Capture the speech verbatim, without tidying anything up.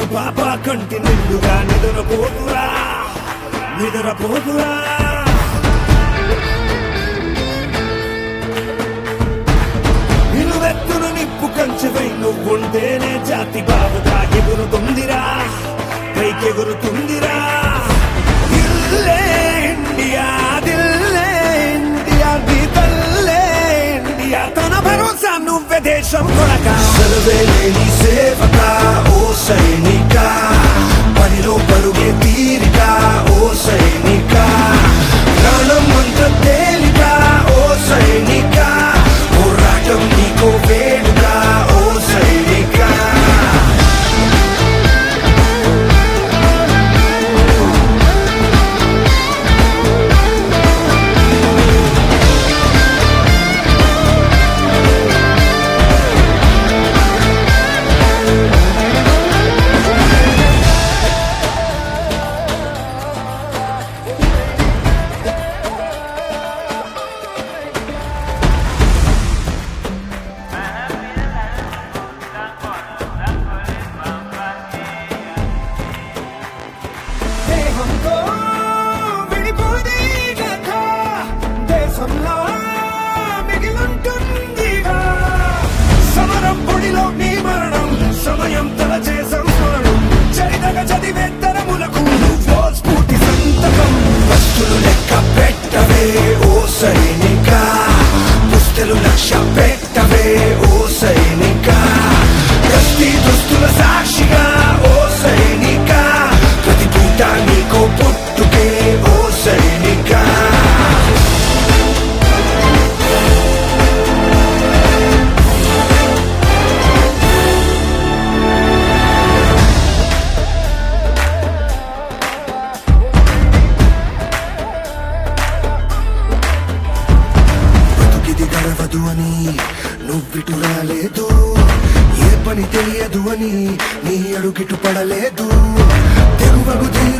పాప కంటి నిండుగా నిద్రపోతురా నిద్రపోతురా నిలువెత్తును నిప్పు కంచెపై నువ్వుంటేనే జాతి బాబుగా ఎగురుతుందిరా పైకెగురుతుందిరా దిల్లే ఇండియా దిల్లే ఇండియా నీ తల్లే ఇండియా తన భరోసా నువ్వే దేశం కొనగా సర్వేలేని సేవక ఓ సైనిక పనిలో పరుగే తీరిక ఓ సైనిక ప్రాణం అంత తేలిక ఓ సైనిక పోరాటం నీకో వేడుక ఓ సైనిక దేహంతో విడిపోదే కథ దేశంలో మిగిలుంటుందిగా సమరం పొడిలో నీ మరణం సమయం తలచే సంస్మరణం చరితగా చదివే తరములకు నువ్వో స్ఫూర్తి సంతకం వస్తులు లెక్క పెట్టవే ఓ సైనిక పుస్తలు లక్ష్య పెట్టవే ఓ సైనిక ప్రతి దుస్తుల సాక్షిగా ఓ సైనిక ప్రతి పూట నీకో పుట్టుకే ఓ సైనిక బతుకిది గడవదు అని నువ్విటు రాలేదు ఏ పని తెలియదు అని నీ అడుగిటు పడలేదు తెరువగు తీరు